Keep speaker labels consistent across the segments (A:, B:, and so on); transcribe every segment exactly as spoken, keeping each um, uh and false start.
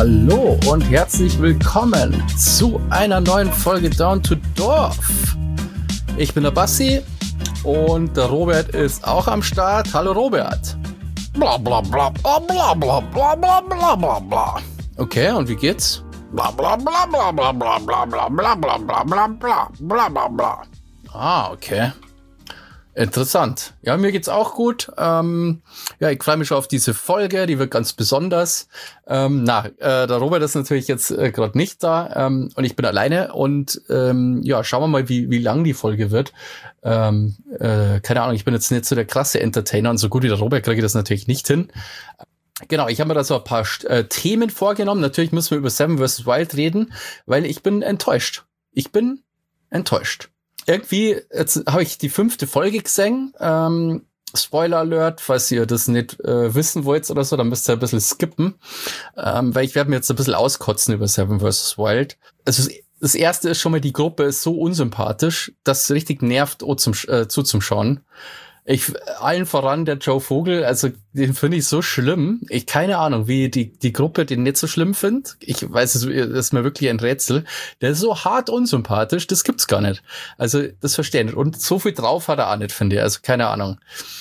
A: Hallo und herzlich willkommen zu einer neuen Folge Down to Dorf. Ich bin der Bassi und der Robert ist auch am Start. Hallo Robert.
B: Bla bla bla bla bla bla bla bla bla bla bla.
A: Okay, und wie geht's?
B: Bla bla bla bla bla bla bla bla bla bla bla bla bla bla bla bla.
A: Ah, okay. Interessant. Ja, mir geht's auch gut. Ähm, ja, ich freue mich schon auf diese Folge, die wird ganz besonders. Ähm, na, äh, der Robert ist natürlich jetzt äh, gerade nicht da ähm, und ich bin alleine und ähm, ja, schauen wir mal, wie wie lang die Folge wird. Ähm, äh, keine Ahnung, ich bin jetzt nicht so der krasse Entertainer und so gut wie der Robert kriege ich das natürlich nicht hin. Genau, ich habe mir da so ein paar äh, Themen vorgenommen. Natürlich müssen wir über Seven versus. Wild reden, weil ich bin enttäuscht. Ich bin enttäuscht. Irgendwie, jetzt habe ich die fünfte Folge gesehen. Ähm, Spoiler Alert, falls ihr das nicht äh, wissen wollt oder so, dann müsst ihr ein bisschen skippen. Ähm, weil ich werde mir jetzt ein bisschen auskotzen über Seven versus. Wild. Also das erste ist schon mal, die Gruppe ist so unsympathisch, dass es richtig nervt oh, zum, äh, zuzuschauen. Ich, allen voran der Joe Vogel, also den finde ich so schlimm. Ich keine Ahnung, wie die die Gruppe den nicht so schlimm findet. Ich weiß, es ist mir wirklich ein Rätsel. Der ist so hart unsympathisch, das gibt's gar nicht. Also das verstehe ich nicht. Und so viel drauf hat er auch nicht, finde ich. Also keine Ahnung.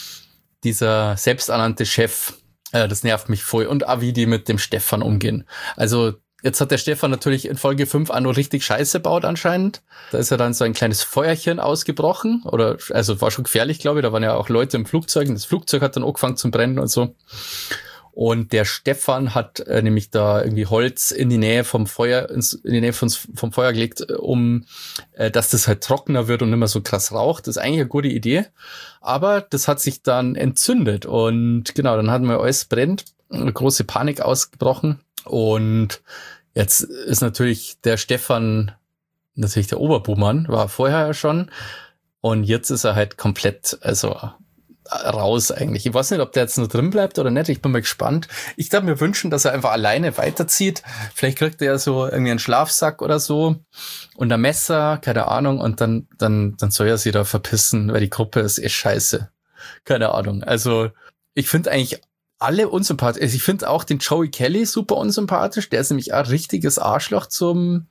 A: Dieser selbsternannte Chef, äh, das nervt mich voll. Und auch wie die mit dem Stefan umgehen. Also jetzt hat der Stefan natürlich in Folge fünf auch noch richtig Scheiße baut anscheinend. Da ist ja dann so ein kleines Feuerchen ausgebrochen. Oder, also war schon gefährlich, glaube ich. Da waren ja auch Leute im Flugzeug. Und das Flugzeug hat dann angefangen zu brennen und so. Und der Stefan hat äh, nämlich da irgendwie Holz in die Nähe vom Feuer, ins, in die Nähe von, vom Feuer gelegt, um, äh, dass das halt trockener wird und nicht mehr so krass raucht. Das ist eigentlich eine gute Idee. Aber das hat sich dann entzündet. Und genau, dann hatten wir alles brennt. Eine große Panik ausgebrochen. Und jetzt ist natürlich der Stefan natürlich der Oberbuhmann, war vorher ja schon. Und jetzt ist er halt komplett, also raus eigentlich. Ich weiß nicht, ob der jetzt noch drin bleibt oder nicht. Ich bin mal gespannt. Ich darf mir wünschen, dass er einfach alleine weiterzieht. Vielleicht kriegt er ja so irgendwie einen Schlafsack oder so und ein Messer, keine Ahnung. Und dann, dann, dann soll er sich da verpissen, weil die Gruppe ist eh scheiße. Keine Ahnung. Also ich finde eigentlich alle unsympathisch. Also ich finde auch den Joey Kelly super unsympathisch. Der ist nämlich ein richtiges Arschloch zum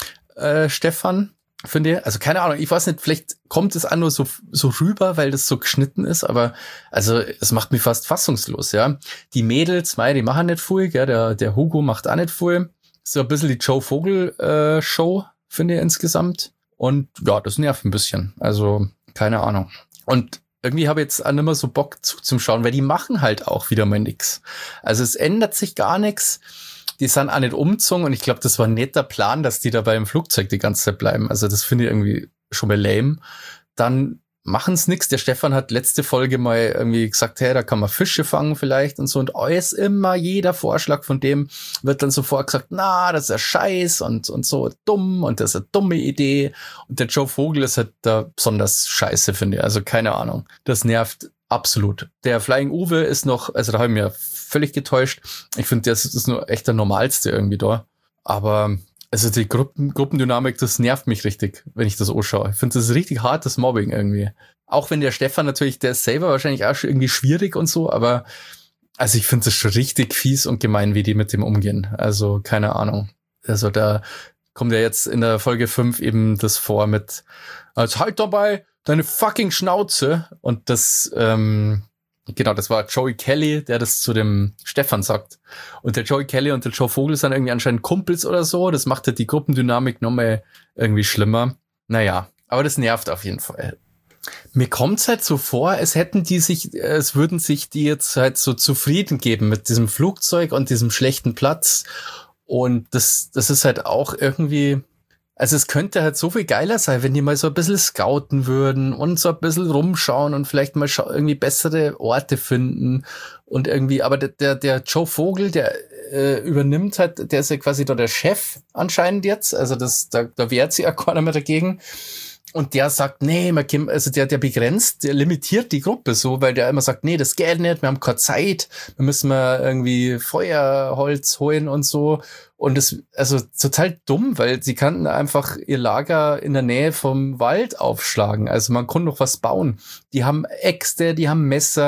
A: äh, Stefan, finde ich. Also keine Ahnung, ich weiß nicht, vielleicht kommt es auch nur so, so rüber, weil das so geschnitten ist, aber also es macht mich fast fassungslos, ja. Die Mädels, mei, die machen nicht viel, gell? Der, der Hugo macht auch nicht viel. So ein bisschen die Joe Vogel äh, Show, finde ich insgesamt. Und ja, das nervt ein bisschen. Also keine Ahnung. Und irgendwie habe ich jetzt auch nicht mehr so Bock zuzuschauen, weil die machen halt auch wieder mal nix. Also es ändert sich gar nichts. Die sind auch nicht umgezogen und ich glaube, das war ein netter Plan, dass die dabei im Flugzeug die ganze Zeit bleiben. Also das finde ich irgendwie schon mal lame. Dann machen es nix. Der Stefan hat letzte Folge mal irgendwie gesagt, hey, da kann man Fische fangen vielleicht und so. Und alles immer, jeder Vorschlag von dem wird dann sofort gesagt, na, das ist ja Scheiß und, und so dumm und das ist eine dumme Idee. Und der Joe Vogel ist halt da besonders scheiße, finde ich. Also keine Ahnung. Das nervt absolut. Der Flying Uwe ist noch, also da habe ich mir völlig getäuscht. Ich finde, das ist nur echt der Normalste irgendwie da. Aber also die Gruppen, Gruppendynamik, das nervt mich richtig, wenn ich das anschaue. Ich finde, das ist richtig hartes Mobbing irgendwie. Auch wenn der Stefan natürlich, der ist selber wahrscheinlich auch schon irgendwie schwierig und so, aber also ich finde das schon richtig fies und gemein, wie die mit dem umgehen. Also keine Ahnung. Also da kommt ja jetzt in der Folge fünf eben das vor mit, also halt dabei deine fucking Schnauze. Und das, ähm, genau, das war Joey Kelly, der das zu dem Stefan sagt. Und der Joey Kelly und der Joe Vogel sind irgendwie anscheinend Kumpels oder so. Das macht halt die Gruppendynamik nochmal irgendwie schlimmer. Naja, aber das nervt auf jeden Fall. Mir kommt's halt so vor, als hätten die sich, es würden sich die jetzt halt so zufrieden geben mit diesem Flugzeug und diesem schlechten Platz. Und das, das ist halt auch irgendwie, also es könnte halt so viel geiler sein, wenn die mal so ein bisschen scouten würden und so ein bisschen rumschauen und vielleicht mal scha- irgendwie bessere Orte finden und irgendwie, aber der, der, der Joe Vogel, der äh, übernimmt halt, der ist ja quasi da der Chef anscheinend jetzt, also das, da, da wehrt sich auch keiner mehr dagegen. Und der sagt, nee, man kann, also der, der begrenzt, der limitiert die Gruppe so, weil der immer sagt, nee, das geht nicht, wir haben keine Zeit, wir müssen mal irgendwie Feuerholz holen und so. Und das, also total dumm, weil sie kannten einfach ihr Lager in der Nähe vom Wald aufschlagen. Also man kann noch was bauen. Die haben Äxte, die haben Messer,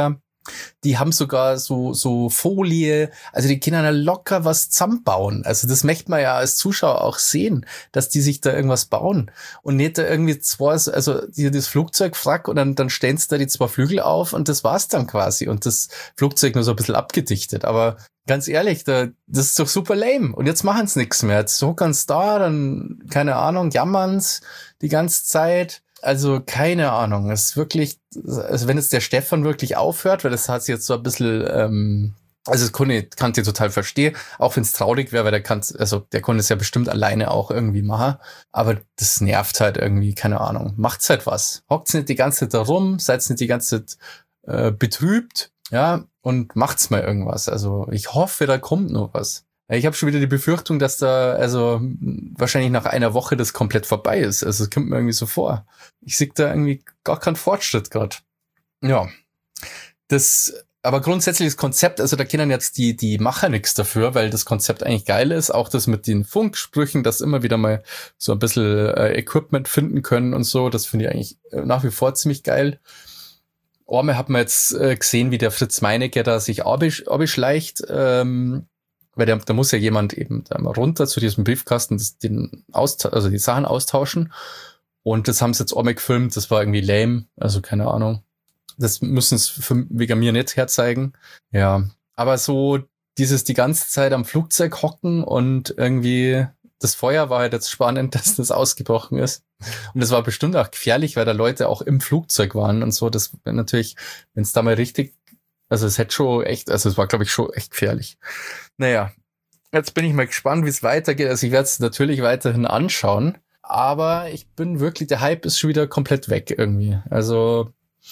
A: Die haben sogar so, so Folie, also die können ja locker was zusammenbauen. Also das möchte man ja als Zuschauer auch sehen, dass die sich da irgendwas bauen und nicht da irgendwie zwei, also die das Flugzeug frack und dann, dann stellen sie da die zwei Flügel auf und das war's dann quasi und das Flugzeug nur so ein bisschen abgedichtet. Aber ganz ehrlich, da, das ist doch super lame und jetzt machen sie nichts mehr. Jetzt hockern sie da, dann, keine Ahnung, jammern's die ganze Zeit. Also keine Ahnung, es ist wirklich, also wenn jetzt der Stefan wirklich aufhört, weil das hat sich jetzt so ein bisschen, ähm, also das kann ich, kann ich total verstehen, auch wenn es traurig wäre, weil der kann, also der konnte es ja bestimmt alleine auch irgendwie machen, aber das nervt halt irgendwie, keine Ahnung, macht's halt was, hockt's nicht die ganze Zeit da rum, seid's nicht die ganze Zeit äh, betrübt, ja, und macht's mal irgendwas, also ich hoffe, da kommt noch was. Ich habe schon wieder die Befürchtung, dass da also wahrscheinlich nach einer Woche das komplett vorbei ist. Also es kommt mir irgendwie so vor. Ich sehe da irgendwie gar keinen Fortschritt gerade. Ja, das, aber grundsätzlich das Konzept, also da kennen jetzt die die Macher nichts dafür, weil das Konzept eigentlich geil ist. Auch das mit den Funksprüchen, dass immer wieder mal so ein bisschen äh, Equipment finden können und so. Das finde ich eigentlich nach wie vor ziemlich geil. Einmal hat man jetzt äh, gesehen, wie der Fritz Meinecke da sich abschleicht. Ähm, Weil da, da muss ja jemand eben da mal runter zu diesem Briefkasten, das, den Aust- also die Sachen austauschen. Und das haben sie jetzt auch mal gefilmt. Das war irgendwie lame. Also keine Ahnung. Das müssen sie wegen mir nicht herzeigen. Ja. Aber so dieses die ganze Zeit am Flugzeug hocken und irgendwie das Feuer war halt jetzt spannend, dass das ausgebrochen ist. Und das war bestimmt auch gefährlich, weil da Leute auch im Flugzeug waren und so. Das wäre natürlich, wenn es da mal richtig, also es hätte schon echt, also es war glaube ich schon echt gefährlich. Naja, jetzt bin ich mal gespannt, wie es weitergeht. Also ich werde es natürlich weiterhin anschauen, aber ich bin wirklich, der Hype ist schon wieder komplett weg irgendwie. Also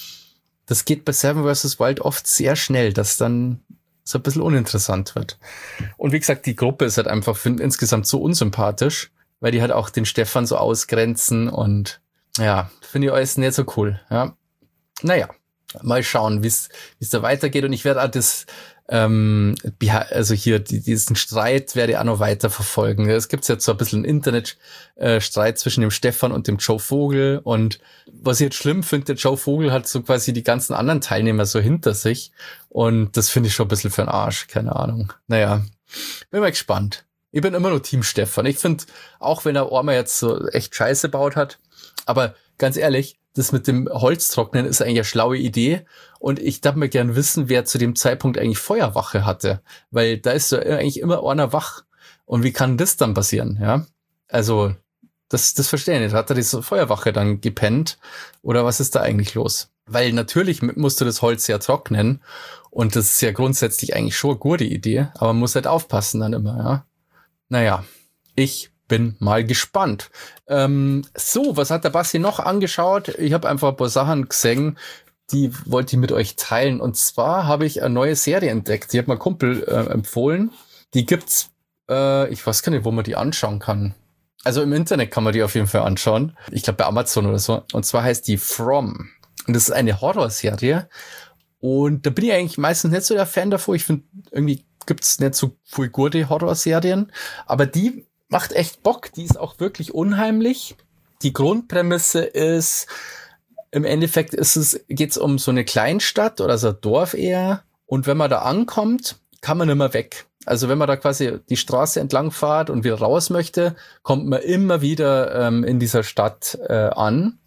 A: das geht bei Seven versus. Wild oft sehr schnell, dass dann so ein bisschen uninteressant wird. Und wie gesagt, die Gruppe ist halt einfach find, insgesamt so unsympathisch, weil die halt auch den Stefan so ausgrenzen und ja, finde ich alles nicht so cool. Ja, naja, mal schauen, wie es da weitergeht und ich werde auch das Ähm, also hier die, diesen Streit werde ich auch noch weiter verfolgen. Es gibt jetzt so ein bisschen Internet-Streit zwischen dem Stefan und dem Joe Vogel und was ich jetzt schlimm finde, der Joe Vogel hat so quasi die ganzen anderen Teilnehmer so hinter sich und das finde ich schon ein bisschen für den Arsch, keine Ahnung. Naja, bin mal gespannt. Ich bin immer nur Team Stefan. Ich finde, auch wenn er einmal jetzt so echt Scheiße baut hat, aber ganz ehrlich, das mit dem Holztrocknen ist eigentlich eine schlaue Idee. Und ich darf mir gern wissen, wer zu dem Zeitpunkt eigentlich Feuerwache hatte. Weil da ist so eigentlich immer einer wach. Und wie kann das dann passieren? Ja, also das, das verstehe ich nicht. Hat er diese Feuerwache dann gepennt? Oder was ist da eigentlich los? Weil natürlich musst du das Holz ja trocknen. Und das ist ja grundsätzlich eigentlich schon eine gute Idee. Aber man muss halt aufpassen dann immer, ja. Naja, ich bin mal gespannt. Ähm, so, was hat der Basti noch angeschaut? Ich habe einfach ein paar Sachen gesehen, die wollte ich mit euch teilen. Und zwar habe ich eine neue Serie entdeckt. Die hat mein Kumpel äh, empfohlen. Die gibt's, äh, ich weiß gar nicht, wo man die anschauen kann. Also im Internet kann man die auf jeden Fall anschauen. Ich glaube bei Amazon oder so. Und zwar heißt die From. Und das ist eine Horrorserie. Und da bin ich eigentlich meistens nicht so der Fan davon. Ich finde, irgendwie gibt's nicht so viel gute Horrorserien. Aber die macht echt Bock. Die ist auch wirklich unheimlich. Die Grundprämisse ist, im Endeffekt ist es, geht's um so eine Kleinstadt oder so ein Dorf eher. Und wenn man da ankommt, kann man nicht mehr weg. Also wenn man da quasi die Straße entlang fährt und wieder raus möchte, kommt man immer wieder ähm, in dieser Stadt äh, an.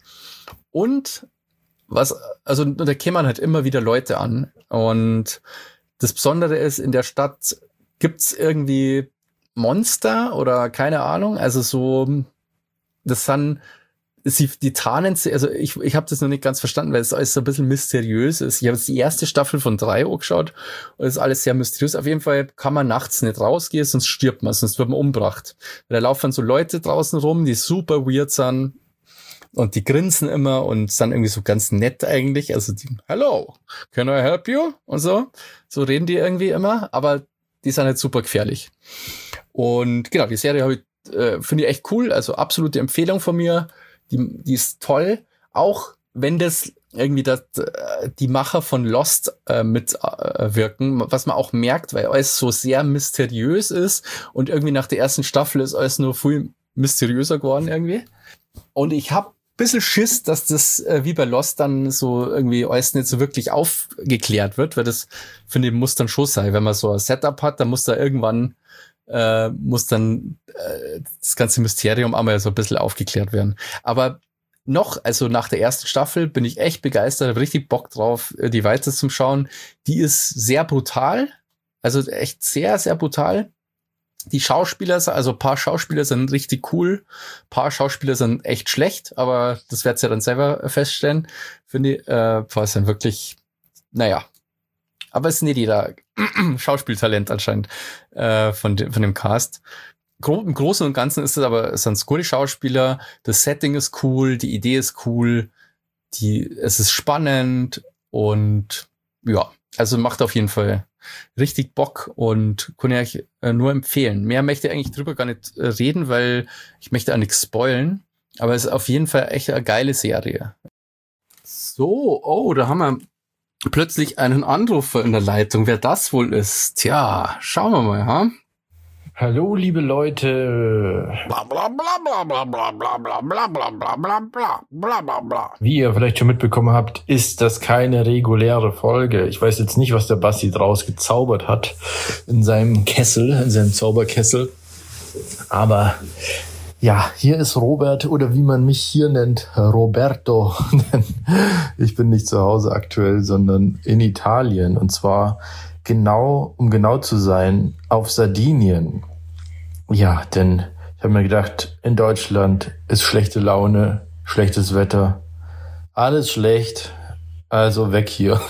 A: Und was, also da kämen halt immer wieder Leute an. Und das Besondere ist, in der Stadt gibt's irgendwie Monster oder keine Ahnung. Also so, das sind Sie, die tarnen sie, also ich, ich habe das noch nicht ganz verstanden, weil es alles so ein bisschen mysteriös ist. Ich habe jetzt die erste Staffel von drei angeschaut und es ist alles sehr mysteriös. Auf jeden Fall kann man nachts nicht rausgehen, sonst stirbt man, sonst wird man umgebracht. Da laufen so Leute draußen rum, die super weird sind und die grinsen immer und sind irgendwie so ganz nett eigentlich. Also die, hello, can I help you? Und so. So reden die irgendwie immer, aber die sind halt super gefährlich. Und genau, die Serie habe ich, äh, finde ich echt cool, also absolute Empfehlung von mir. Die, die ist toll, auch wenn das irgendwie das, die Macher von Lost äh, mitwirken, äh, was man auch merkt, weil alles so sehr mysteriös ist und irgendwie nach der ersten Staffel ist alles nur viel mysteriöser geworden irgendwie. Und ich habe bisschen Schiss, dass das äh, wie bei Lost dann so irgendwie alles nicht so wirklich aufgeklärt wird, weil das, finde ich, muss dann schon sein. Wenn man so ein Setup hat, dann muss da irgendwann äh, muss dann äh, das ganze Mysterium einmal so ein bisschen aufgeklärt werden. Aber noch, also nach der ersten Staffel bin ich echt begeistert, habe richtig Bock drauf, die weiter zu schauen. Die ist sehr brutal, also echt sehr, sehr brutal. Die Schauspieler, also ein paar Schauspieler sind richtig cool, ein paar Schauspieler sind echt schlecht, aber das werdet ihr dann selber feststellen, finde ich. Äh, war es dann wirklich, naja, aber es ist nicht jeder Schauspieltalent anscheinend äh, von, de, von dem Cast. Gro- Im Großen und Ganzen ist es aber, es sind coole Schauspieler, das Setting ist cool, die Idee ist cool, die, es ist spannend und ja, also macht auf jeden Fall richtig Bock und kann ich euch äh, nur empfehlen. Mehr möchte ich eigentlich drüber gar nicht äh, reden, weil ich möchte auch nichts spoilen, aber es ist auf jeden Fall echt eine geile Serie. So, oh, da haben wir plötzlich einen Anrufer in der Leitung. Wer das wohl ist? Tja, schauen wir mal, ha?
C: Hallo, liebe Leute.
B: Bla bla bla bla bla bla bla bla bla bla bla bla bla bla bla bla.
C: Wie ihr vielleicht schon mitbekommen habt, ist das keine reguläre Folge. Ich weiß jetzt nicht, was der Basti draus gezaubert hat in seinem Kessel, in seinem Zauberkessel. Aber ja, hier ist Robert oder wie man mich hier nennt, Roberto. Ich bin nicht zu Hause aktuell, sondern in Italien. Und zwar genau, um genau zu sein, auf Sardinien. Ja, denn ich habe mir gedacht, in Deutschland ist schlechte Laune, schlechtes Wetter, alles schlecht, also weg hier.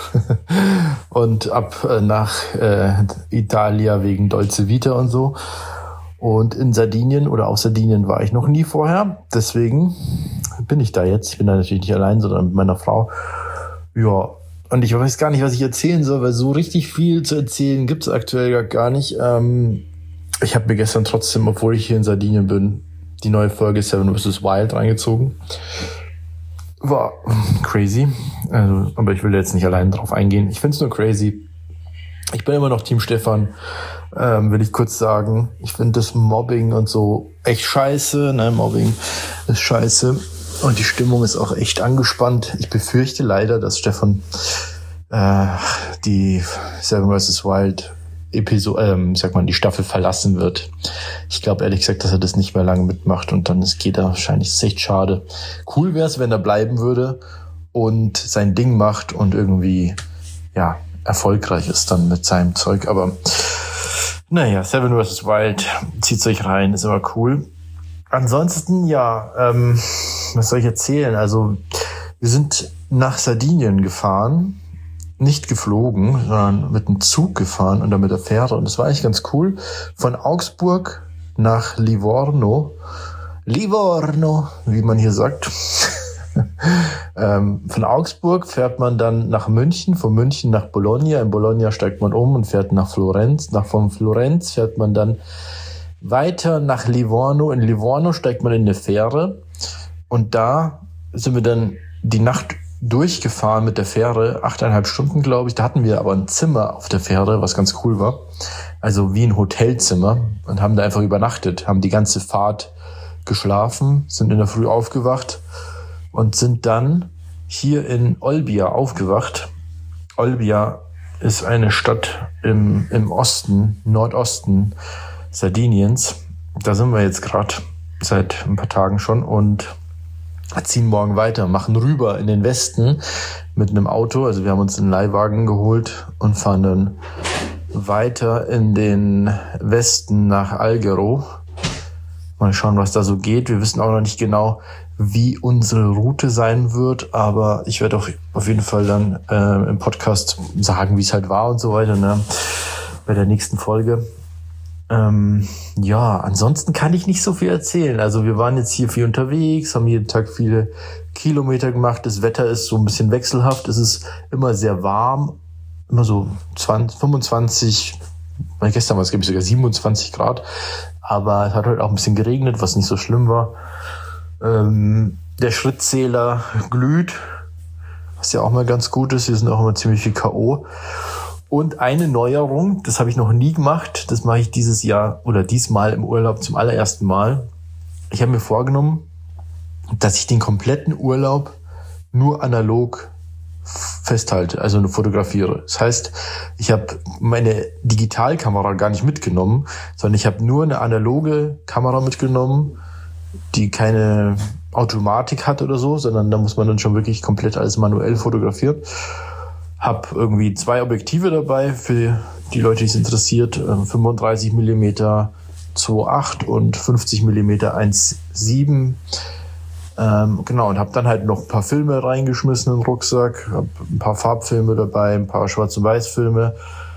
C: Und ab äh, nach äh, Italia wegen Dolce Vita und so. Und in Sardinien oder auf Sardinien war ich noch nie vorher. Deswegen bin ich da jetzt. Ich bin da natürlich nicht allein, sondern mit meiner Frau. Ja, und ich weiß gar nicht, was ich erzählen soll, weil so richtig viel zu erzählen gibt es aktuell gar nicht. Ähm, ich habe mir gestern trotzdem, obwohl ich hier in Sardinien bin, die neue Folge Seven versus. Wild reingezogen. War crazy. Also, aber ich will jetzt nicht allein drauf eingehen. Ich finde es nur crazy. Ich bin immer noch Team Stefan, ähm, will ich kurz sagen. Ich finde das Mobbing und so echt scheiße. Ne? Mobbing ist scheiße. Und die Stimmung ist auch echt angespannt. Ich befürchte leider, dass Stefan äh, die Seven versus. Wild Episode, ähm, sag mal, die Staffel verlassen wird. Ich glaube ehrlich gesagt, dass er das nicht mehr lange mitmacht und dann ist, geht er wahrscheinlich. Das ist echt schade. Cool wäre es, wenn er bleiben würde und sein Ding macht und irgendwie, ja, erfolgreich ist dann mit seinem Zeug. Aber naja, Seven versus. Wild, zieht's euch rein, ist immer cool. Ansonsten, ja, ähm, was soll ich erzählen? Also, wir sind nach Sardinien gefahren, nicht geflogen, sondern mit dem Zug gefahren und dann mit der Fähre. Und das war eigentlich ganz cool. Von Augsburg nach Livorno. Livorno, wie man hier sagt. ähm, von Augsburg fährt man dann nach München, von München nach Bologna. In Bologna steigt man um und fährt nach Florenz. Nach von Florenz fährt man dann weiter nach Livorno. In Livorno steigt man in eine Fähre und da sind wir dann die Nacht durchgefahren mit der Fähre, achteinhalb Stunden, glaube ich. Da hatten wir aber ein Zimmer auf der Fähre, was ganz cool war. Also wie ein Hotelzimmer und haben da einfach übernachtet, haben die ganze Fahrt geschlafen, sind in der Früh aufgewacht und sind dann hier in Olbia aufgewacht. Olbia ist eine Stadt im, im Osten, Nordosten Sardiniens. Da sind wir jetzt gerade seit ein paar Tagen schon und ziehen morgen weiter, machen rüber in den Westen mit einem Auto. Also wir haben uns einen Leihwagen geholt und fahren dann weiter in den Westen nach Alghero. Mal schauen, was da so geht. Wir wissen auch noch nicht genau, wie unsere Route sein wird, aber ich werde auf, auf jeden Fall dann äh, im Podcast sagen, wie es halt war und so weiter, ne? Bei der nächsten Folge. Ähm, ja, ansonsten kann ich nicht so viel erzählen. Also wir waren jetzt hier viel unterwegs, haben jeden Tag viele Kilometer gemacht. Das Wetter ist so ein bisschen wechselhaft. Es ist immer sehr warm, immer so zwanzig, fünfundzwanzig, gestern war es glaube ich sogar siebenundzwanzig Grad. Aber es hat heute auch ein bisschen geregnet, was nicht so schlimm war. Ähm, der Schrittzähler glüht, was ja auch mal ganz gut ist. Hier sind auch immer ziemlich viel K O. Und eine Neuerung, das habe ich noch nie gemacht, das mache ich dieses Jahr oder diesmal im Urlaub zum allerersten Mal. Ich habe mir vorgenommen, dass ich den kompletten Urlaub nur analog festhalte, also nur fotografiere. Das heißt, ich habe meine Digitalkamera gar nicht mitgenommen, sondern ich habe nur eine analoge Kamera mitgenommen, die keine Automatik hat oder so, sondern da muss man dann schon wirklich komplett alles manuell fotografieren. Hab irgendwie zwei Objektive dabei für die Leute, die es interessiert, fünfunddreißig Millimeter zwei Komma acht und fünfzig Millimeter eins Komma sieben. Ähm, genau, und habe dann halt noch ein paar Filme reingeschmissen in den Rucksack, hab ein paar Farbfilme dabei, ein paar Schwarz- und Weiß-Filme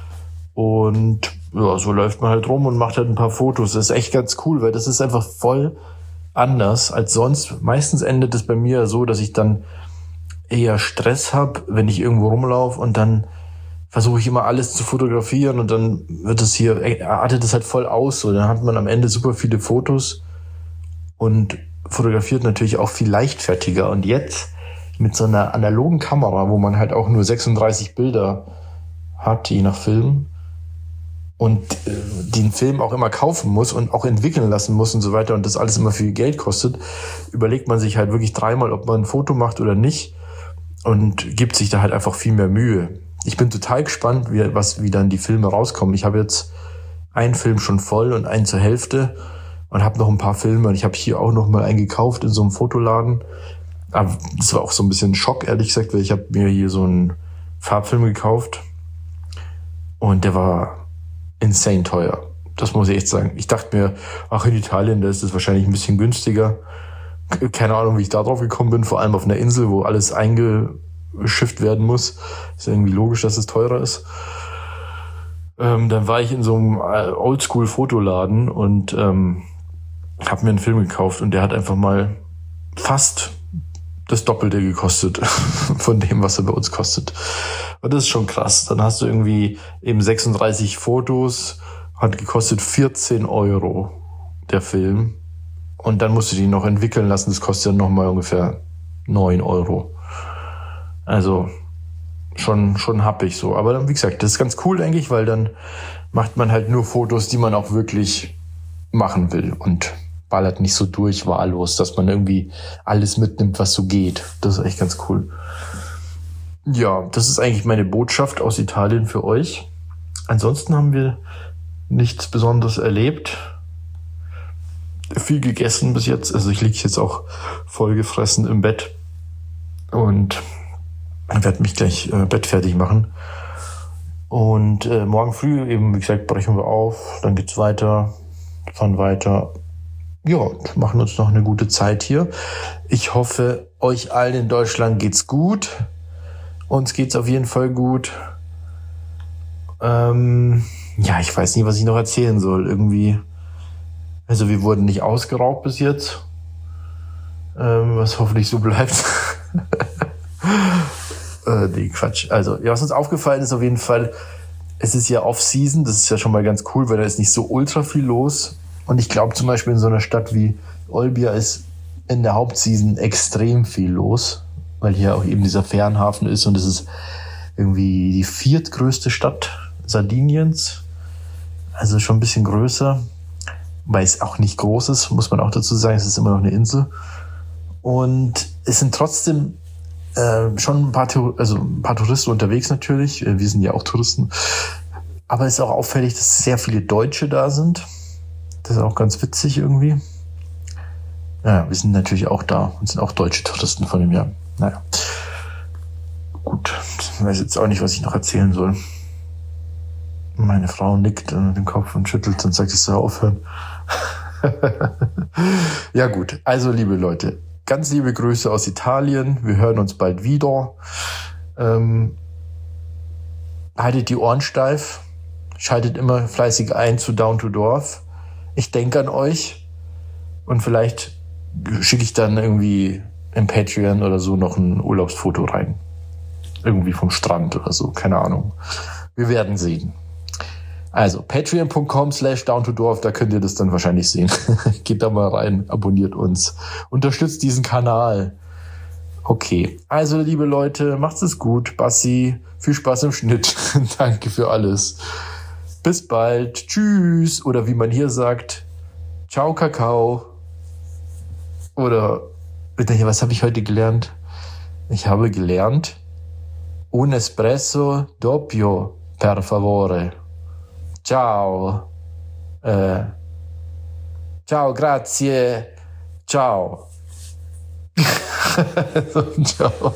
C: und ja, so läuft man halt rum und macht halt ein paar Fotos. Das ist echt ganz cool, weil das ist einfach voll anders als sonst. Meistens endet es bei mir so, dass ich dann eher Stress habe, wenn ich irgendwo rumlaufe und dann versuche ich immer alles zu fotografieren und dann wird es hier, artet es halt voll aus. So, dann hat man am Ende super viele Fotos und fotografiert natürlich auch viel leichtfertiger. Und jetzt mit so einer analogen Kamera, wo man halt auch nur sechsunddreißig Bilder hat, je nach Film, und äh, den Film auch immer kaufen muss und auch entwickeln lassen muss und so weiter und das alles immer viel Geld kostet, überlegt man sich halt wirklich dreimal, ob man ein Foto macht oder nicht und gibt sich da halt einfach viel mehr Mühe. Ich bin total gespannt, wie, was, wie dann die Filme rauskommen. Ich habe jetzt einen Film schon voll und einen zur Hälfte und habe noch ein paar Filme und ich habe hier auch noch mal einen gekauft in so einem Fotoladen. Aber das war auch so ein bisschen ein Schock, ehrlich gesagt, weil ich habe mir hier so einen Farbfilm gekauft und der war insane teuer. Das muss ich echt sagen. Ich dachte mir, ach, in Italien, da ist es wahrscheinlich ein bisschen günstiger. Keine Ahnung, wie ich da drauf gekommen bin, vor allem auf einer Insel, wo alles eingeschifft werden muss. Ist ja irgendwie logisch, dass es teurer ist. Ähm, dann war ich in so einem Oldschool-Fotoladen und ähm, habe mir einen Film gekauft und der hat einfach mal fast das Doppelte gekostet von dem, was er bei uns kostet. Und das ist schon krass. Dann hast du irgendwie eben sechsunddreißig Fotos, hat gekostet vierzehn Euro der Film. Und dann musst du die noch entwickeln lassen. Das kostet ja nochmal ungefähr neun Euro. Also schon, schon happig so. Aber dann, wie gesagt, das ist ganz cool, denke ich, weil dann macht man halt nur Fotos, die man auch wirklich machen will und ballert nicht so durch wahllos, dass man irgendwie alles mitnimmt, was so geht. Das ist echt ganz cool. Ja, das ist eigentlich meine Botschaft aus Italien für euch. Ansonsten haben wir nichts Besonderes erlebt. Viel gegessen bis jetzt. Also ich liege jetzt auch vollgefressen im Bett und werde mich gleich äh, bettfertig machen. Und äh, morgen früh eben, wie gesagt, brechen wir auf. Dann geht's weiter, fahren weiter. Ja, und machen uns noch eine gute Zeit hier. Ich hoffe, euch allen in Deutschland geht's gut. Uns geht's auf jeden Fall gut. Ähm, ja, ich weiß nicht, was ich noch erzählen soll. Irgendwie, also wir wurden nicht ausgeraubt bis jetzt. Ähm, was hoffentlich so bleibt. äh, nee, Quatsch. Also, ja, was uns aufgefallen ist auf jeden Fall, es ist ja Off-Season. Das ist ja schon mal ganz cool, weil da ist nicht so ultra viel los. Und ich glaube zum Beispiel in so einer Stadt wie Olbia ist in der Hauptseason extrem viel los, weil hier auch eben dieser Fährenhafen ist und es ist irgendwie die viertgrößte Stadt Sardiniens, also schon ein bisschen größer, weil es auch nicht groß ist, muss man auch dazu sagen, es ist immer noch eine Insel. Und es sind trotzdem äh, schon ein paar, also ein paar Touristen unterwegs natürlich, wir sind ja auch Touristen, aber es ist auch auffällig, dass sehr viele Deutsche da sind. Das ist auch ganz witzig irgendwie. Ja, wir sind natürlich auch da und sind auch deutsche Touristen von dem Jahr. Naja. Gut, ich weiß jetzt auch nicht, was ich noch erzählen soll. Meine Frau nickt mit dem Kopf und schüttelt und sagt, ich soll aufhören. Ja gut, also liebe Leute, ganz liebe Grüße aus Italien. Wir hören uns bald wieder. Ähm, haltet die Ohren steif. Schaltet immer fleißig ein zu Down to Dorf. Ich denke an euch und vielleicht schicke ich dann irgendwie im Patreon oder so noch ein Urlaubsfoto rein. Irgendwie vom Strand oder so, keine Ahnung. Wir werden sehen. Also patreon.com slash down to dorf, da könnt ihr das dann wahrscheinlich sehen. Geht da mal rein, abonniert uns, unterstützt diesen Kanal. Okay, also liebe Leute, macht's es gut. Bassi, viel Spaß im Schnitt. Danke für alles. Bis bald. Tschüss. Oder wie man hier sagt, ciao Kakao. Oder Bitte, was habe ich heute gelernt? Ich habe gelernt, un espresso doppio, per favore. Ciao. Äh, ciao, grazie. Ciao. Ciao.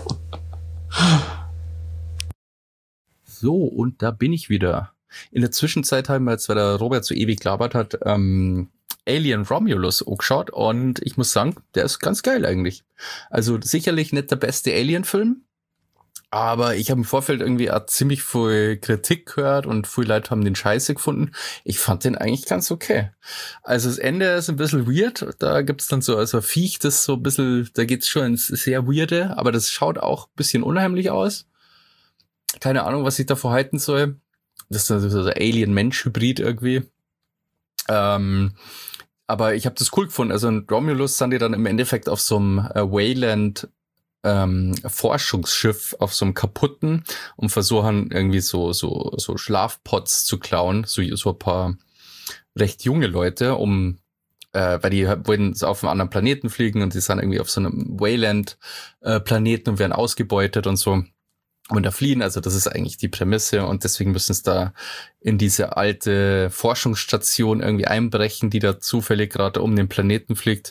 A: So, und da bin ich wieder. In der Zwischenzeit haben wir jetzt, weil der Robert so ewig labert hat, ähm, Alien Romulus angeschaut und ich muss sagen, der ist ganz geil eigentlich. Also sicherlich nicht der beste Alien-Film, aber ich habe im Vorfeld irgendwie auch ziemlich viel Kritik gehört und viele Leute haben den scheiße gefunden. Ich fand den eigentlich ganz okay. Also das Ende ist ein bisschen weird. Da gibt's dann so also ein Viech, das so ein bisschen, da geht's schon ins sehr Weirde, aber das schaut auch ein bisschen unheimlich aus. Keine Ahnung, was ich davor halten soll. Das ist so ein Alien-Mensch-Hybrid irgendwie. Ähm, aber ich habe das cool gefunden. Also in Romulus sind die dann im Endeffekt auf so einem äh, Wayland ähm, Forschungsschiff auf so einem kaputten und versuchen irgendwie so so so Schlafpots zu klauen, so so ein paar recht junge Leute, um äh, weil die wollen auf einem anderen Planeten fliegen und die sind irgendwie auf so einem Wayland äh, Planeten und werden ausgebeutet und so. Und da fliehen, also das ist eigentlich die Prämisse und deswegen müssen es da in diese alte Forschungsstation irgendwie einbrechen, die da zufällig gerade um den Planeten fliegt.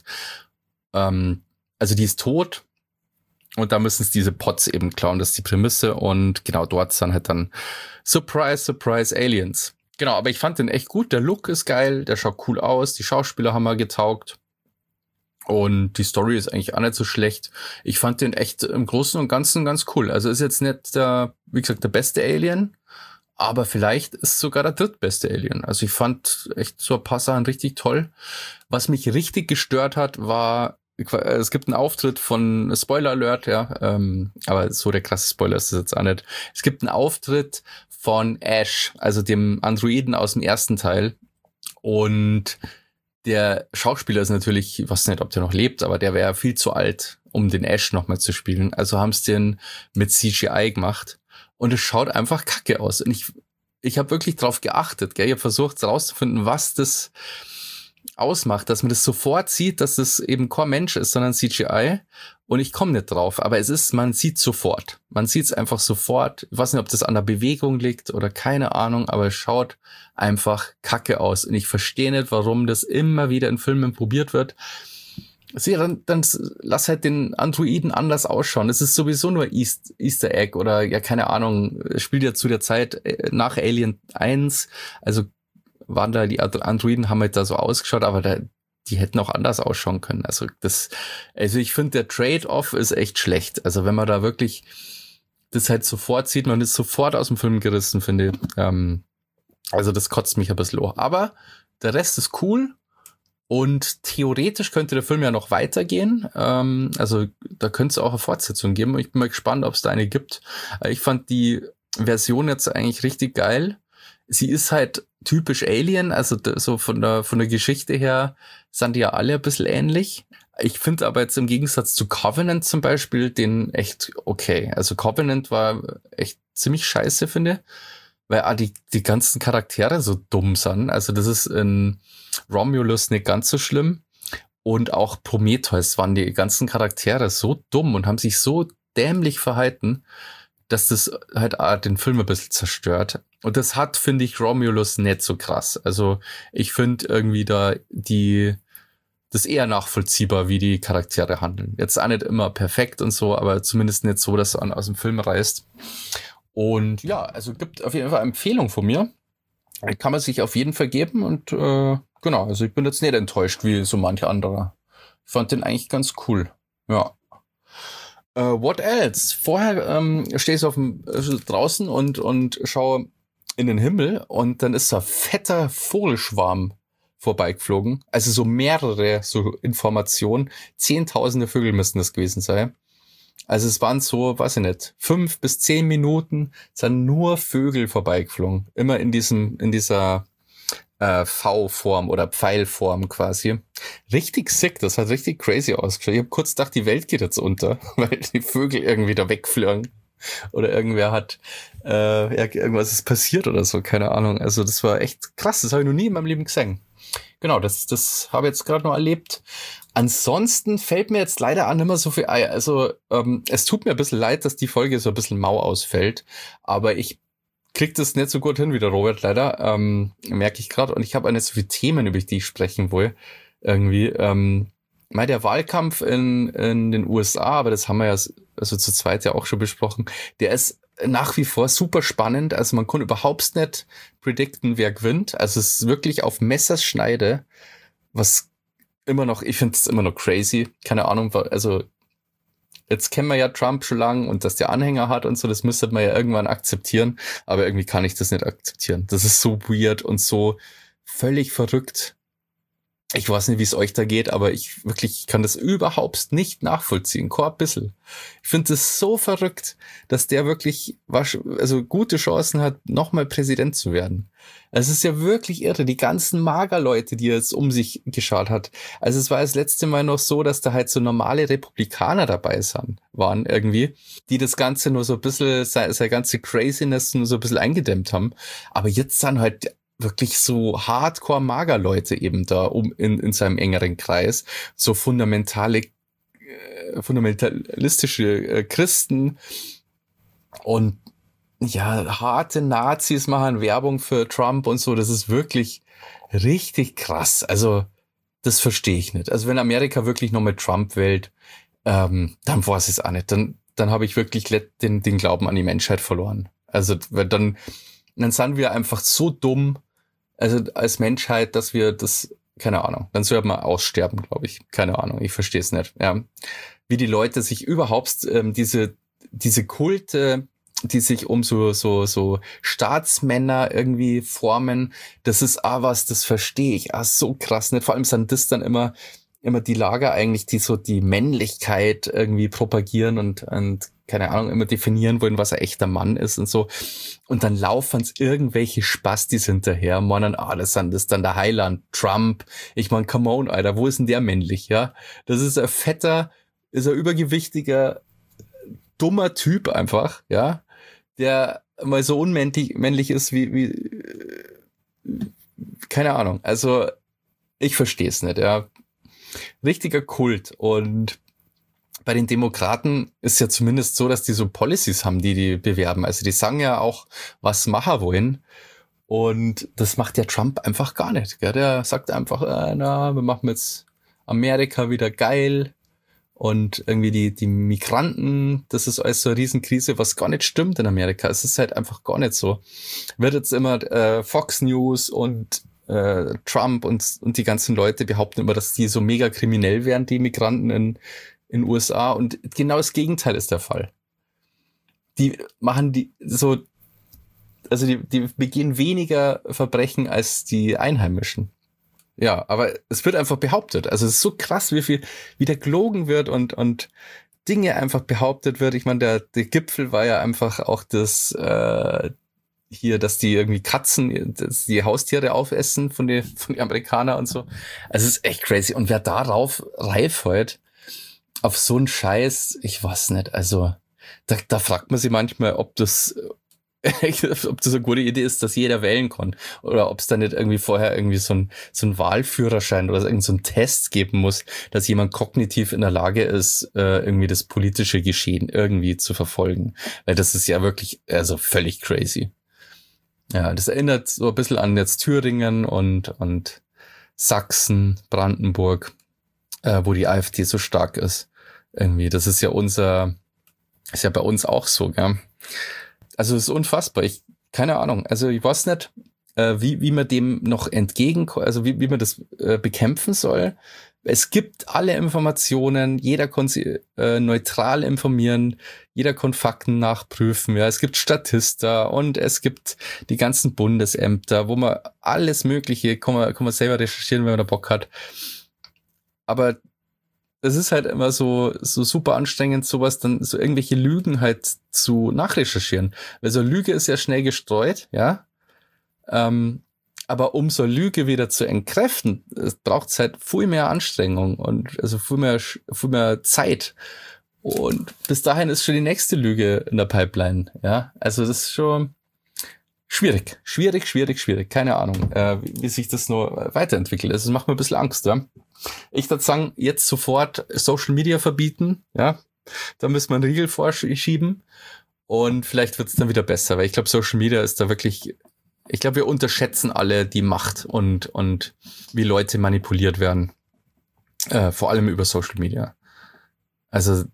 A: Ähm, also die ist tot und da müssen es diese Pots eben klauen, das ist die Prämisse und genau dort sind halt dann Surprise, Surprise Aliens. Genau, aber ich fand den echt gut, der Look ist geil, der schaut cool aus, die Schauspieler haben mal getaugt. Und die Story ist eigentlich auch nicht so schlecht. Ich fand den echt im Großen und Ganzen ganz cool. Also ist jetzt nicht der, wie gesagt, der beste Alien, aber vielleicht ist sogar der drittbeste Alien. Also ich fand echt so ein paar Sachen richtig toll. Was mich richtig gestört hat, war, es gibt einen Auftritt von, Spoiler Alert, ja, ähm, aber so der krasse Spoiler ist das jetzt auch nicht. Es gibt einen Auftritt von Ash, also dem Androiden aus dem ersten Teil. Und der Schauspieler ist natürlich, ich weiß nicht, ob der noch lebt, aber der wäre viel zu alt, um den Ash nochmal zu spielen. Also haben sie den mit C G I gemacht. Und es schaut einfach kacke aus. Und ich, ich habe wirklich drauf geachtet, gell? Ich habe versucht herauszufinden, was das ausmacht, dass man das sofort sieht, dass das eben kein Mensch ist, sondern C G I. Und ich komme nicht drauf. Aber es ist, man sieht sofort. Man sieht es einfach sofort. Ich weiß nicht, ob das an der Bewegung liegt oder keine Ahnung, aber es schaut einfach kacke aus. Und ich verstehe nicht, warum das immer wieder in Filmen probiert wird. Also ja, dann, dann lass halt den Androiden anders ausschauen. Das ist sowieso nur East, Easter Egg oder ja, keine Ahnung, spielt ja zu der Zeit nach Alien eins. Also waren da die Androiden, haben halt da so ausgeschaut, aber da, die hätten auch anders ausschauen können. Also das, also ich finde, der Trade-off ist echt schlecht. Also wenn man da wirklich das halt sofort sieht, man ist sofort aus dem Film gerissen, finde ich. Ähm, also das kotzt mich ein bisschen hoch. Aber der Rest ist cool. Und theoretisch könnte der Film ja noch weitergehen. Ähm, also da könnte es auch eine Fortsetzung geben. Ich bin mal gespannt, ob es da eine gibt. Ich fand die Version jetzt eigentlich richtig geil. Sie ist halt typisch Alien, also so von der von der Geschichte her sind die ja alle ein bisschen ähnlich. Ich finde aber jetzt im Gegensatz zu Covenant zum Beispiel den echt okay. Also Covenant war echt ziemlich scheiße, finde ich. Weil ah, die, die ganzen Charaktere so dumm sind. Also das ist in Romulus nicht ganz so schlimm. Und auch Prometheus waren die ganzen Charaktere so dumm und haben sich so dämlich verhalten, dass das halt ah, den Film ein bisschen zerstört. Und das hat, finde ich, Romulus nicht so krass. Also ich finde irgendwie da die das eher nachvollziehbar, wie die Charaktere handeln. Jetzt auch nicht immer perfekt und so, aber zumindest nicht so, dass er aus dem Film reißt. Und ja, also gibt auf jeden Fall eine Empfehlung von mir. Kann man sich auf jeden Fall geben und äh, genau, also ich bin jetzt nicht enttäuscht wie so manche andere. Ich fand den eigentlich ganz cool. Ja. Uh, what else? Vorher ähm, stehe ich auf dem, äh, draußen und und schaue in den Himmel und dann ist so ein fetter Vogelschwarm vorbeigeflogen. Also so mehrere so Informationen. Zehntausende Vögel müssen das gewesen sein. Also es waren so, weiß ich nicht, fünf bis zehn Minuten sind nur Vögel vorbeigeflogen. Immer in diesem, in dieser äh, V-Form oder Pfeilform quasi. Richtig sick, das hat richtig crazy ausgeschaut. Ich habe kurz gedacht, die Welt geht jetzt unter, weil die Vögel irgendwie da wegfliegen. Oder irgendwer hat, äh, irgendwas ist passiert oder so, keine Ahnung. Also das war echt krass, das habe ich noch nie in meinem Leben gesehen. Genau, das, das habe ich jetzt gerade noch erlebt. Ansonsten fällt mir jetzt leider auch nicht mehr so viel ein. Also ähm, es tut mir ein bisschen leid, dass die Folge so ein bisschen mau ausfällt, aber ich krieg das nicht so gut hin wie der Robert leider, ähm, merke ich gerade. Und ich habe auch nicht so viele Themen, über die ich sprechen will, irgendwie. Ähm, mal der Wahlkampf in, in den U S A, aber das haben wir ja also zu zweit ja auch schon besprochen, der ist nach wie vor super spannend. Also man kann überhaupt nicht predikten, wer gewinnt. Also es ist wirklich auf Messerschneide, was immer noch, ich finde es immer noch crazy. Keine Ahnung, also jetzt kennen wir ja Trump schon lang und dass der Anhänger hat und so, das müsste man ja irgendwann akzeptieren. Aber irgendwie kann ich das nicht akzeptieren. Das ist so weird und so völlig verrückt. Ich weiß nicht, wie es euch da geht, aber ich wirklich kann das überhaupt nicht nachvollziehen. Kein bisschen. Ich finde es so verrückt, dass der wirklich also gute Chancen hat, nochmal Präsident zu werden. Es ist ja wirklich irre, die ganzen Magerleute, die er jetzt um sich geschaut hat. Also es war das letzte Mal noch so, dass da halt so normale Republikaner dabei sind, waren irgendwie, die das Ganze nur so ein bisschen, seine, seine ganze Craziness nur so ein bisschen eingedämmt haben. Aber jetzt sind halt wirklich so Hardcore-Magerleute eben da um in, in seinem engeren Kreis, so fundamentale, äh, fundamentalistische äh, Christen und ja, harte Nazis machen Werbung für Trump und so, das ist wirklich richtig krass. Also, das verstehe ich nicht. Also, wenn Amerika wirklich noch mit Trump wählt, ähm, dann weiß ich es auch nicht. Dann, dann habe ich wirklich den, den Glauben an die Menschheit verloren. Also, weil dann, dann sind wir einfach so dumm, also als Menschheit, dass wir das, keine Ahnung, dann sollten wir aussterben, glaube ich. Keine Ahnung, ich verstehe es nicht. Ja. Wie die Leute sich überhaupt ähm, diese, diese Kulte, die sich um so, so, so Staatsmänner irgendwie formen, das ist ah was, das verstehe ich. Ah, so krass nicht. Vor allem sind das dann immer, immer die Lager eigentlich, die so die Männlichkeit irgendwie propagieren und, und keine Ahnung, immer definieren wollen, was ein echter Mann ist und so. Und dann laufen es irgendwelche Spastis hinterher, meinen, ah, das sind das dann der Heiland, Trump. Ich mein, come on, Alter, wo ist denn der männlich, ja? Das ist ein fetter, ist ein übergewichtiger, dummer Typ einfach, ja? Der mal so unmännlich männlich ist wie, wie, keine Ahnung. Also, ich verstehe es nicht, ja. Richtiger Kult. Und bei den Demokraten ist ja zumindest so, dass die so Policies haben, die die bewerben. Also die sagen ja auch, was machen wollen. Und das macht ja Trump einfach gar nicht. Gell? Der sagt einfach, äh, na, wir machen jetzt Amerika wieder geil. Und irgendwie die, die Migranten, das ist alles so eine Riesenkrise, was gar nicht stimmt in Amerika. Es ist halt einfach gar nicht so. Wird jetzt immer äh, Fox News und äh, Trump und, und die ganzen Leute behaupten immer, dass die so mega kriminell wären, die Migranten in in den U S A, und genau das Gegenteil ist der Fall. Die machen die so, also die, die begehen weniger Verbrechen als die Einheimischen. Ja, aber es wird einfach behauptet. Also es ist so krass, wie viel, wie da gelogen wird und, und Dinge einfach behauptet wird. Ich meine, der, der Gipfel war ja einfach auch das, äh, hier, dass die irgendwie Katzen, dass die Haustiere aufessen von den, von den Amerikanern und so. Also es ist echt crazy. Und wer darauf reif heute, auf so einen Scheiß, ich weiß nicht, also da, da fragt man sich manchmal, ob das ob das eine gute Idee ist, dass jeder wählen kann oder ob es da nicht irgendwie vorher irgendwie so ein so ein Wahlführerschein oder so irgend so ein Test geben muss, dass jemand kognitiv in der Lage ist, äh, irgendwie das politische Geschehen irgendwie zu verfolgen, weil das ist ja wirklich also völlig crazy. Ja, das erinnert so ein bisschen an jetzt Thüringen und und Sachsen, Brandenburg, äh, wo die AfD so stark ist. Irgendwie, das ist ja unser, ist ja bei uns auch so, gell? Also es ist unfassbar. Ich, keine Ahnung. Also ich weiß nicht, äh, wie wie man dem noch entgegenkommt, also wie wie man das äh, bekämpfen soll. Es gibt alle Informationen, jeder kann sie äh, neutral informieren, jeder kann Fakten nachprüfen. Ja, es gibt Statista und es gibt die ganzen Bundesämter, wo man alles Mögliche kann man kann man selber recherchieren, wenn man da Bock hat. Aber es ist halt immer so so super anstrengend, sowas dann, so irgendwelche Lügen halt zu nachrecherchieren. Weil so eine Lüge ist ja schnell gestreut, ja. Ähm, aber um so eine Lüge wieder zu entkräften, es braucht halt viel mehr Anstrengung und also viel mehr, viel mehr Zeit. Und bis dahin ist schon die nächste Lüge in der Pipeline, ja. Also das ist schon, schwierig, schwierig, schwierig, schwierig. Keine Ahnung, äh, wie, wie sich das nur weiterentwickelt. Also, das macht mir ein bisschen Angst, ja. Ich würde sagen, jetzt sofort Social Media verbieten, ja. Da müssen wir einen Riegel vorschieben und vielleicht wird es dann wieder besser, weil ich glaube, Social Media ist da wirklich, ich glaube, wir unterschätzen alle die Macht und, und wie Leute manipuliert werden, äh, vor allem über Social Media. Also,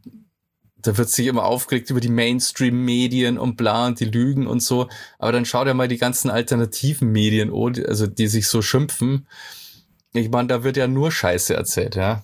A: da wird sich immer aufgeregt über die Mainstream-Medien und bla und die Lügen und so. Aber dann schau dir mal die ganzen alternativen Medien an, also die sich so schimpfen. Ich meine, da wird ja nur Scheiße erzählt, ja.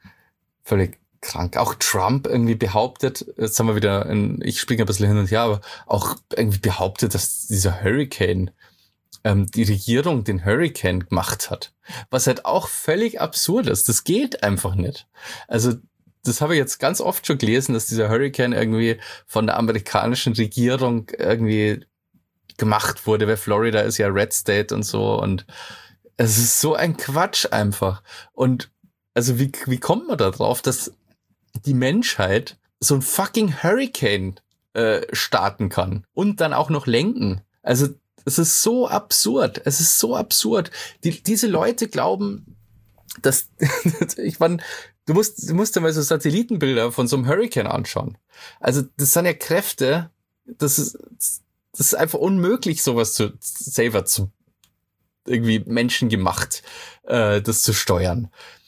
A: Völlig krank. Auch Trump irgendwie behauptet, jetzt haben wir wieder, in, ich springe ein bisschen hin und her, aber auch irgendwie behauptet, dass dieser Hurricane, ähm, die Regierung den Hurricane gemacht hat. Was halt auch völlig absurd ist. Das geht einfach nicht. Also, das habe ich jetzt ganz oft schon gelesen, dass dieser Hurricane irgendwie von der amerikanischen Regierung irgendwie gemacht wurde, weil Florida ist ja Red State und so und es ist so ein Quatsch einfach. Und also wie, wie kommt man da drauf, dass die Menschheit so ein fucking Hurricane äh, starten kann und dann auch noch lenken? Also es ist so absurd, es ist so absurd. Die, diese Leute glauben, dass, ich meine, Du musst, du musst dir mal so Satellitenbilder von so einem Hurricane anschauen. Also, das sind ja Kräfte, das ist, das ist einfach unmöglich, sowas zu, selber zu, irgendwie menschengemacht, äh, das zu steuern.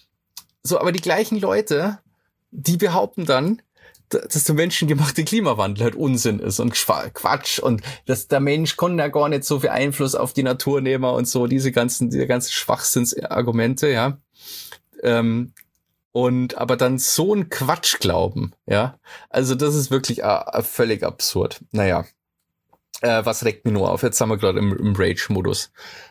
A: So, aber die gleichen Leute, die behaupten dann, dass der menschengemachte Klimawandel halt Unsinn ist und Quatsch und dass der Mensch kann ja gar nicht so viel Einfluss auf die Natur nehmen und so, diese ganzen, diese ganzen Schwachsinnsargumente, ja. Ähm, Und aber dann so ein Quatsch glauben, ja. Also das ist wirklich äh, völlig absurd. Naja, äh, was regt mich nur auf? Jetzt sind wir gerade im, im Rage-Modus.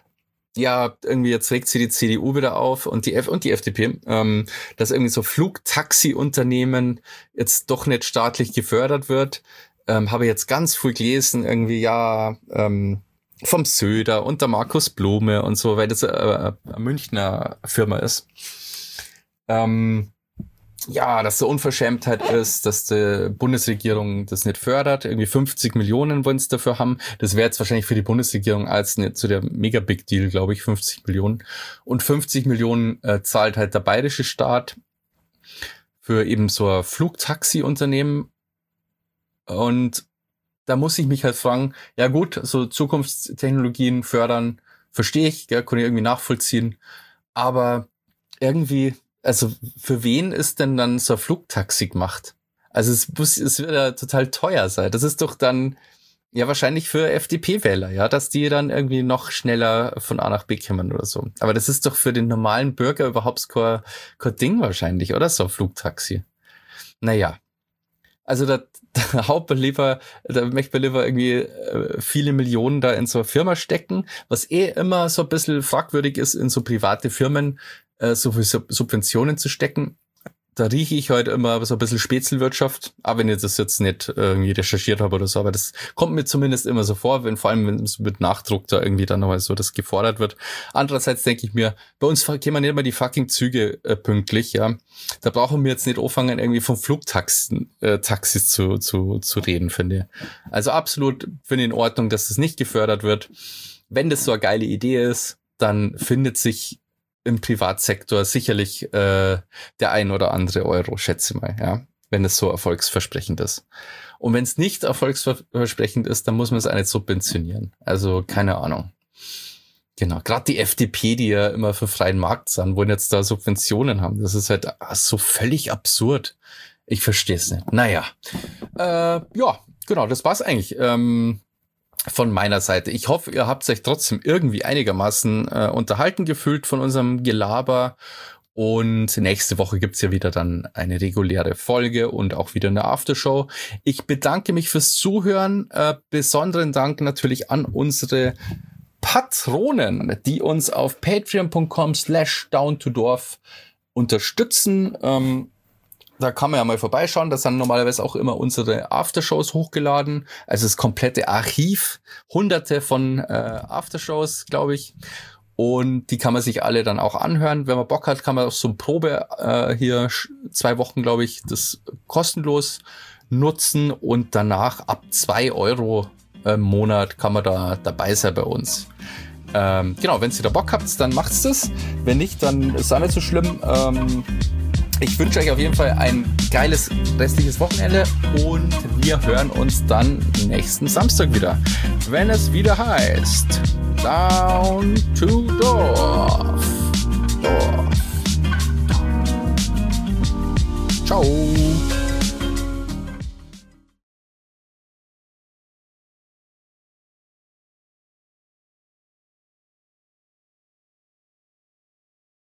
A: Ja, irgendwie jetzt regt sie die C D U wieder auf und die F und die F D P, ähm, dass irgendwie so Flugtaxi-Unternehmen jetzt doch nicht staatlich gefördert wird. Ähm, habe jetzt ganz viel gelesen, irgendwie ja ähm, vom Söder und der Markus Blume und so, weil das äh, eine Münchner Firma ist. Ähm, ja, dass so Unverschämtheit ist, dass die Bundesregierung das nicht fördert. Irgendwie fünfzig Millionen wollen sie dafür haben. Das wäre jetzt wahrscheinlich für die Bundesregierung als nicht so der mega Big Deal, glaube ich, fünfzig Millionen. Und fünfzig Millionen äh, zahlt halt der bayerische Staat für eben so ein Flugtaxi-Unternehmen. Und da muss ich mich halt fragen, ja gut, so Zukunftstechnologien fördern, verstehe ich, gell, kann ich irgendwie nachvollziehen. Aber irgendwie, also für wen ist denn dann so ein Flugtaxi gemacht? Also es muss, es wird ja total teuer sein. Das ist doch dann ja wahrscheinlich für F D P-Wähler, ja, dass die dann irgendwie noch schneller von A nach B kommen oder so. Aber das ist doch für den normalen Bürger überhaupt kein, kein Ding wahrscheinlich, oder? So ein Flugtaxi. Naja. Also da, da haut man lieber, da möchte man lieber irgendwie äh, viele Millionen da in so eine Firma stecken, was eh immer so ein bisschen fragwürdig ist, in so private Firmen so viel Subventionen zu stecken. Da rieche ich heute immer so ein bisschen Spätzelwirtschaft, auch wenn ich das jetzt nicht irgendwie recherchiert habe oder so, aber das kommt mir zumindest immer so vor, wenn vor allem wenn es mit Nachdruck da irgendwie dann nochmal so das gefordert wird. Andererseits denke ich mir, bei uns gehen wir nicht mal die fucking Züge äh, pünktlich, ja. Da brauchen wir jetzt nicht anfangen, irgendwie von Flugtaxis äh, Taxis zu, zu, zu reden, finde ich. Also absolut finde ich in Ordnung, dass das nicht gefördert wird. Wenn das so eine geile Idee ist, dann findet sich im Privatsektor sicherlich äh, der ein oder andere Euro, schätze mal, ja, wenn es so erfolgsversprechend ist. Und wenn es nicht erfolgsversprechend ist, dann muss man es auch nicht subventionieren. Also keine Ahnung. Genau, gerade die F D P, die ja immer für freien Markt sind, wollen jetzt da Subventionen haben. Das ist halt ah, so völlig absurd. Ich verstehe es nicht. Naja, äh, ja, genau, das war's eigentlich. Ähm, Von meiner Seite. Ich hoffe, ihr habt euch trotzdem irgendwie einigermaßen äh, unterhalten gefühlt von unserem Gelaber. Und nächste Woche gibt's ja wieder dann eine reguläre Folge und auch wieder eine Aftershow. Ich bedanke mich fürs Zuhören. Äh, besonderen Dank natürlich an unsere Patronen, die uns auf patreon.com slash down to dorf unterstützen. Ähm, Da kann man ja mal vorbeischauen. Da sind normalerweise auch immer unsere Aftershows hochgeladen. Also das komplette Archiv. Hunderte von äh, Aftershows, glaube ich. Und die kann man sich alle dann auch anhören. Wenn man Bock hat, kann man auch so eine Probe äh, hier zwei Wochen, glaube ich, das kostenlos nutzen. Und danach ab zwei Euro äh, Monat kann man da dabei sein bei uns. Ähm, genau, wenn ihr da Bock habt, dann macht's das. Wenn nicht, dann ist es auch nicht so schlimm. Ähm, ich wünsche euch auf jeden Fall ein geiles restliches Wochenende und wir hören uns dann nächsten Samstag wieder, wenn es wieder heißt Down to Dorf. Dorf. Ciao.